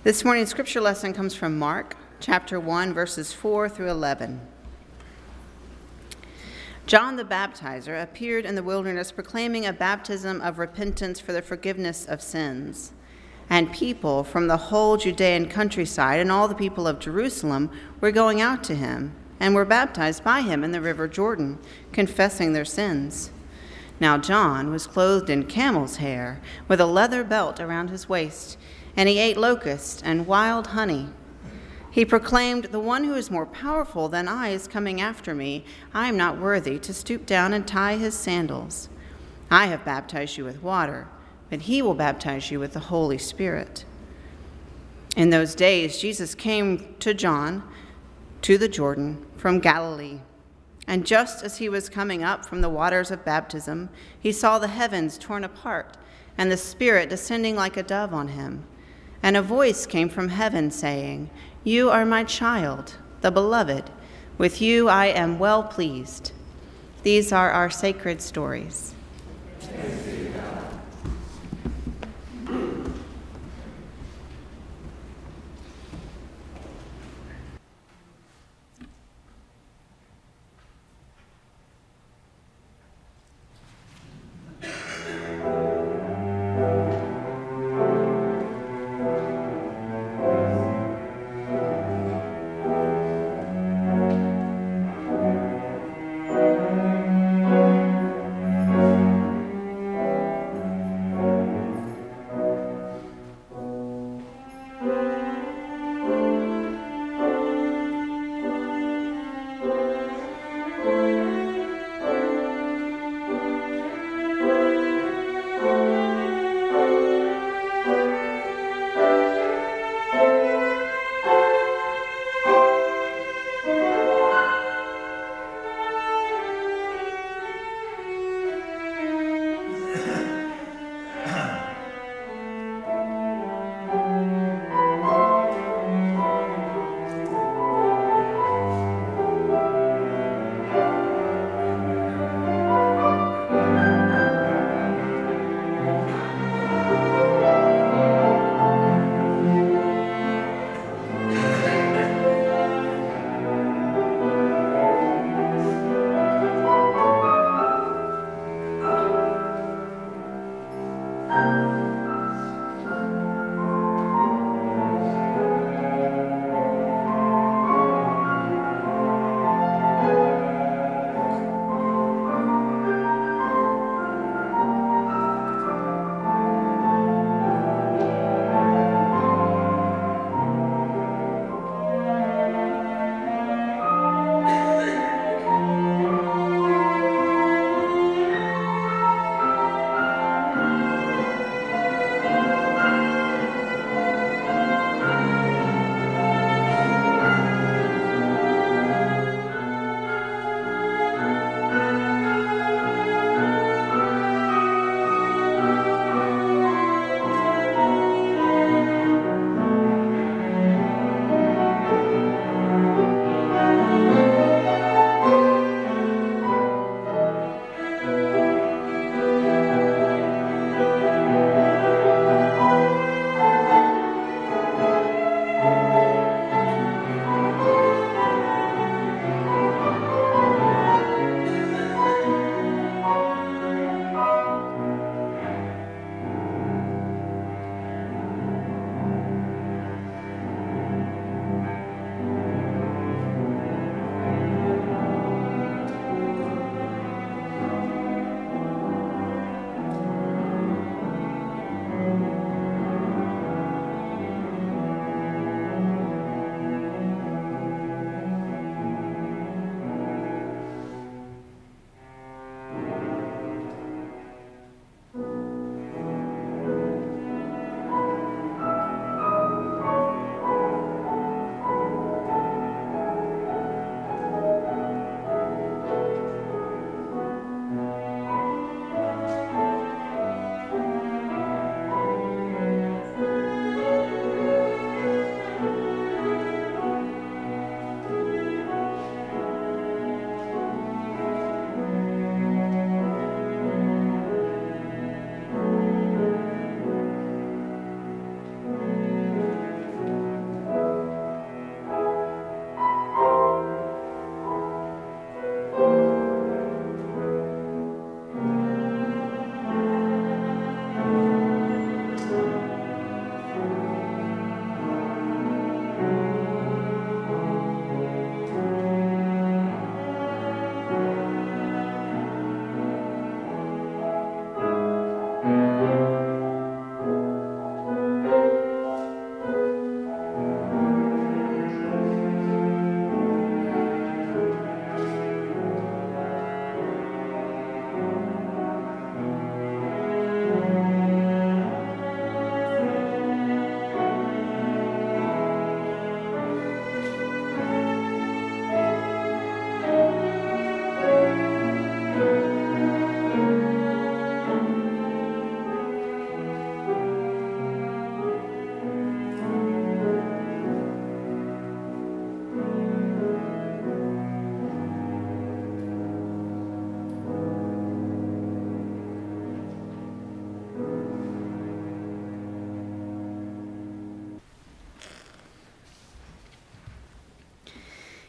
This morning's scripture lesson comes from Mark, chapter 1, verses 4 through 11. John the Baptizer appeared in the wilderness proclaiming a baptism of repentance for the forgiveness of sins. And people from the whole Judean countryside and all the people of Jerusalem were going out to him and were baptized by him in the river Jordan, confessing their sins. Now John was clothed in camel's hair, with a leather belt around his waist, and he ate locusts and wild honey. He proclaimed, "The one who is more powerful than I is coming after me. I am not worthy to stoop down and tie his sandals. I have baptized you with water, but he will baptize you with the Holy Spirit." In those days, Jesus came to John to the Jordan from Galilee. And just as he was coming up from the waters of baptism, he saw the heavens torn apart and the Spirit descending like a dove on him. And a voice came from heaven saying, "You are my child, the beloved. With you I am well pleased." These are our sacred stories.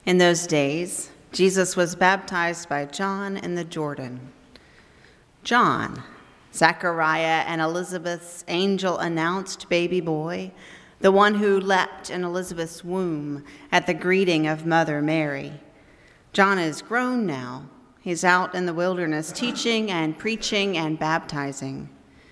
In those days, Jesus was baptized by John in the Jordan. John, Zechariah and Elizabeth's angel-announced baby boy, the one who leapt in Elizabeth's womb at the greeting of Mother Mary. John is grown now. He's out in the wilderness teaching and preaching and baptizing.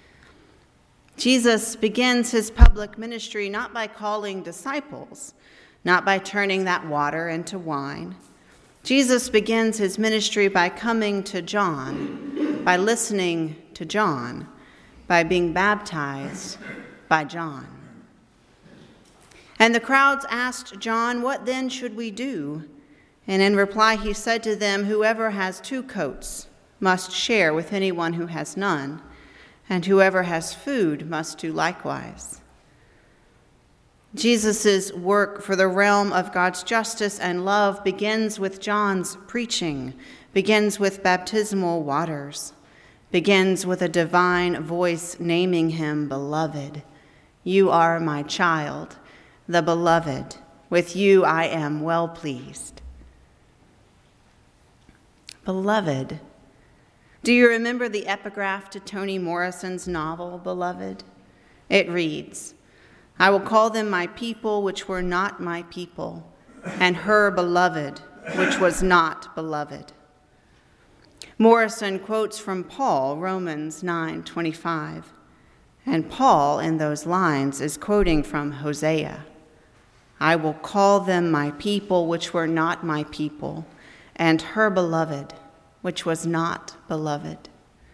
Jesus begins his public ministry not by calling disciples, not by turning that water into wine. Jesus begins his ministry by coming to John, by listening to John, by being baptized by John. And the crowds asked John, "What then should we do?" And in reply he said to them, "Whoever has 2 coats must share with anyone who has none, and whoever has food must do likewise." Jesus' work for the realm of God's justice and love begins with John's preaching, begins with baptismal waters, begins with a divine voice naming him beloved. "You are my child, the beloved. With you I am well pleased." Beloved. Do you remember the epigraph to Toni Morrison's novel, Beloved? It reads, "I will call them my people which were not my people, and her beloved which was not beloved." Morrison quotes from Paul, Romans 9:25, and Paul in those lines is quoting from Hosea. "I will call them my people which were not my people, and her beloved which was not beloved."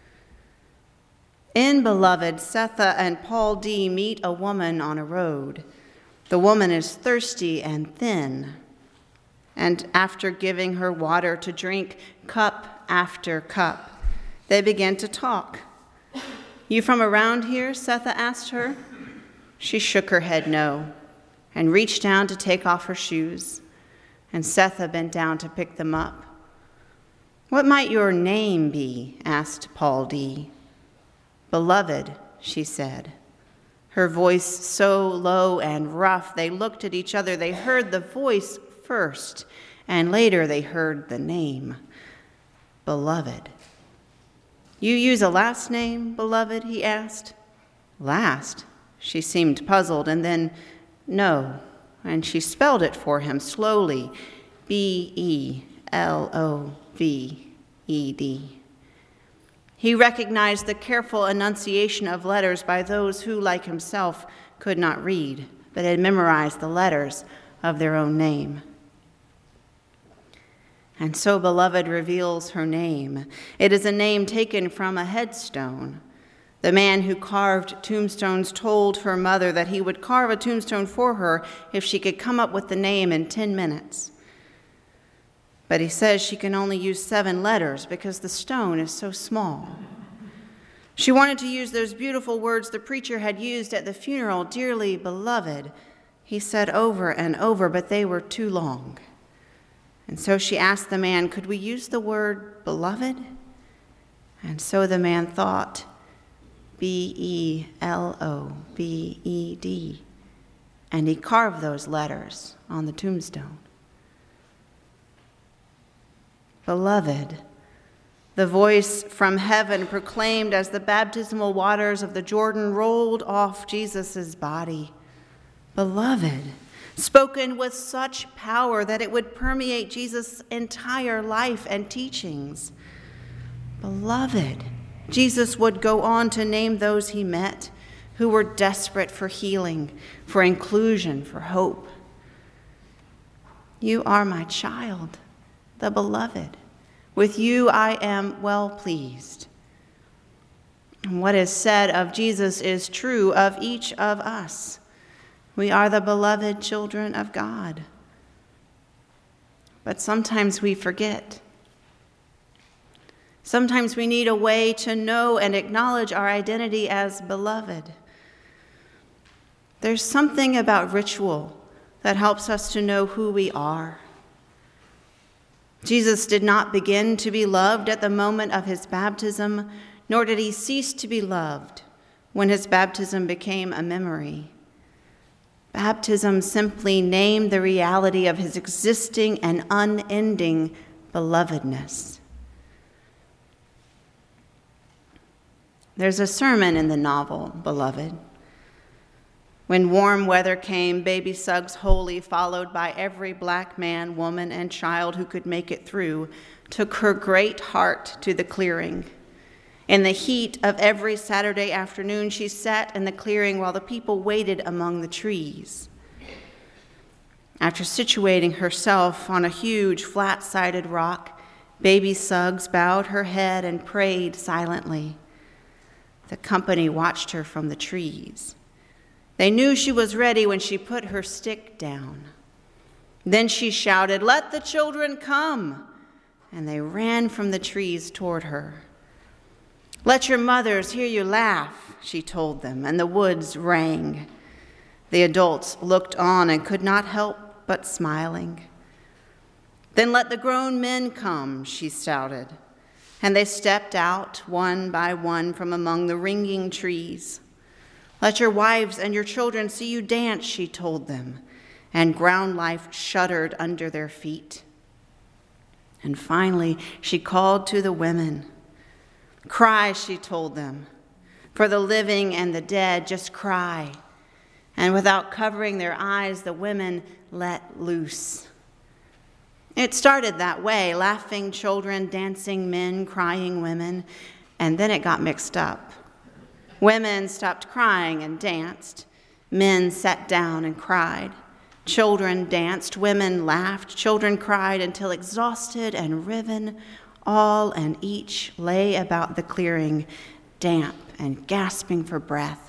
In Beloved, Setha and Paul D. meet a woman on a road. The woman is thirsty and thin, and after giving her water to drink, cup after cup, they begin to talk. "You from around here?" Setha asked her. She shook her head no, and reached down to take off her shoes, and Setha bent down to pick them up. "What might your name be?" asked Paul D. "Beloved," she said. Her voice so low and rough, they looked at each other. They heard the voice first, and later they heard the name. Beloved. "You use a last name, Beloved?" he asked. "Last?" She seemed puzzled, and then, "No," and she spelled it for him slowly, Beloved. He recognized the careful enunciation of letters by those who, like himself, could not read, but had memorized the letters of their own name. And so Beloved reveals her name. It is a name taken from a headstone. The man who carved tombstones told her mother that he would carve a tombstone for her if she could come up with the name in 10 minutes. But he says she can only use 7 letters because the stone is so small. She wanted to use those beautiful words the preacher had used at the funeral, "Dearly beloved," he said over and over, but they were too long. And so she asked the man, "Could we use the word beloved?" And so the man thought, Belobed, and he carved those letters on the tombstone. Beloved, the voice from heaven proclaimed as the baptismal waters of the Jordan rolled off Jesus' body. Beloved, spoken with such power that it would permeate Jesus' entire life and teachings. Beloved, Jesus would go on to name those he met who were desperate for healing, for inclusion, for hope. "You are my child, the beloved. With you I am well pleased." And what is said of Jesus is true of each of us. We are the beloved children of God. But sometimes we forget. Sometimes we need a way to know and acknowledge our identity as beloved. There's something about ritual that helps us to know who we are. Jesus did not begin to be loved at the moment of his baptism, nor did he cease to be loved when his baptism became a memory. Baptism simply named the reality of his existing and unending belovedness. There's a sermon in the novel, Beloved. When warm weather came, baby Suggs Holy, followed by every black man, woman, and child who could make it through, took her great heart to the clearing. In the heat of every Saturday afternoon, she sat in the clearing while the people waited among the trees. After situating herself on a huge flat-sided rock, baby Suggs bowed her head and prayed silently. The company watched her from the trees. They knew she was ready when she put her stick down. Then she shouted, "Let the children come!" And they ran from the trees toward her. "Let your mothers hear you laugh," she told them, and the woods rang. The adults looked on and could not help but smiling. "Then let the grown men come," she shouted. And they stepped out one by one from among the ringing trees. "Let your wives and your children see you dance," she told them, and ground life shuddered under their feet. And finally, she called to the women. "Cry," she told them, "for the living and the dead, just cry." And without covering their eyes, the women let loose. It started that way, laughing children, dancing men, crying women, and then it got mixed up. Women stopped crying and danced. Men sat down and cried. Children danced, women laughed, children cried until exhausted and riven, all and each lay about the clearing, damp and gasping for breath.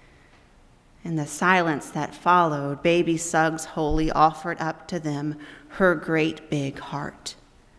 In the silence that followed, baby Suggs Holy offered up to them her great big heart.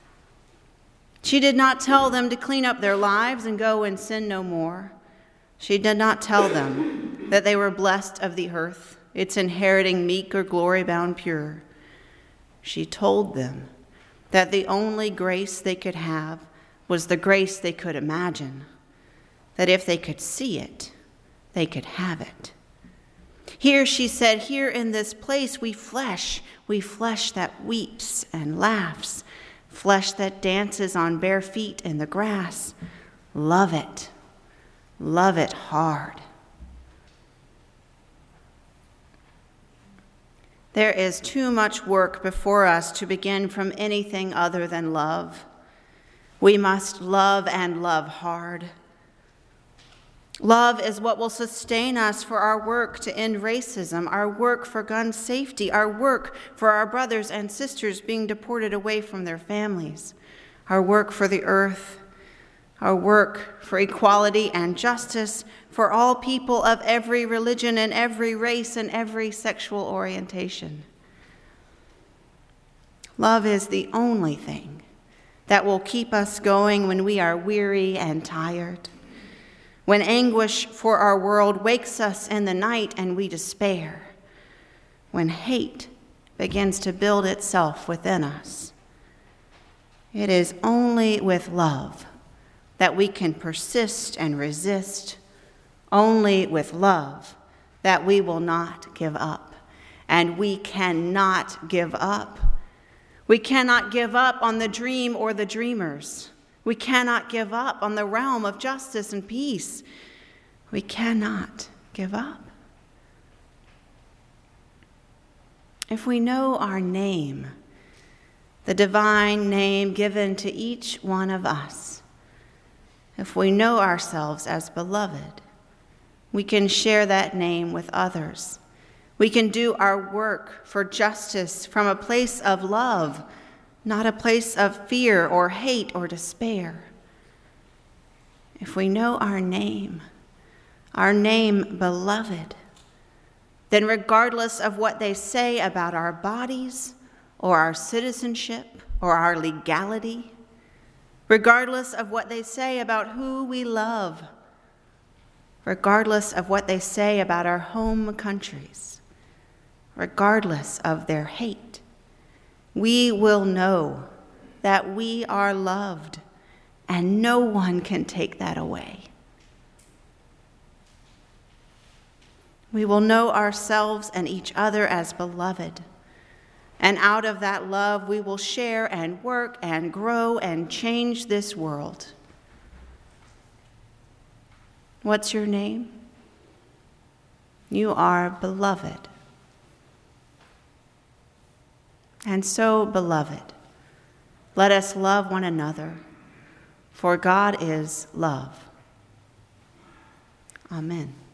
She did not tell them to clean up their lives and go and sin no more. She did not tell them that they were blessed of the earth, its inheriting meek or glory-bound pure. She told them that the only grace they could have was the grace they could imagine, that if they could see it, they could have it. Here, she said, here in this place we flesh that weeps and laughs, flesh that dances on bare feet in the grass. Love it hard. There is too much work before us to begin from anything other than love. We must love and love hard. Love is what will sustain us for our work to end racism, our work for gun safety, our work for our brothers and sisters being deported away from their families, our work for the earth, our work for equality and justice for all people of every religion and every race and every sexual orientation. Love is the only thing that will keep us going when we are weary and tired, when anguish for our world wakes us in the night and we despair, when hate begins to build itself within us. It is only with love that we can persist and resist, only with love that we will not give up. And we cannot give up. We cannot give up on the dream or the dreamers. We cannot give up on the realm of justice and peace. We cannot give up. If we know our name, the divine name given to each one of us, if we know ourselves as beloved, we can share that name with others. We can do our work for justice from a place of love, not a place of fear or hate or despair. If we know our name beloved, then regardless of what they say about our bodies or our citizenship or our legality, regardless of what they say about who we love, regardless of what they say about our home countries, regardless of their hate, we will know that we are loved, and no one can take that away. We will know ourselves and each other as beloved. And out of that love, we will share and work and grow and change this world. What's your name? You are beloved. And so, beloved, let us love one another, for God is love. Amen.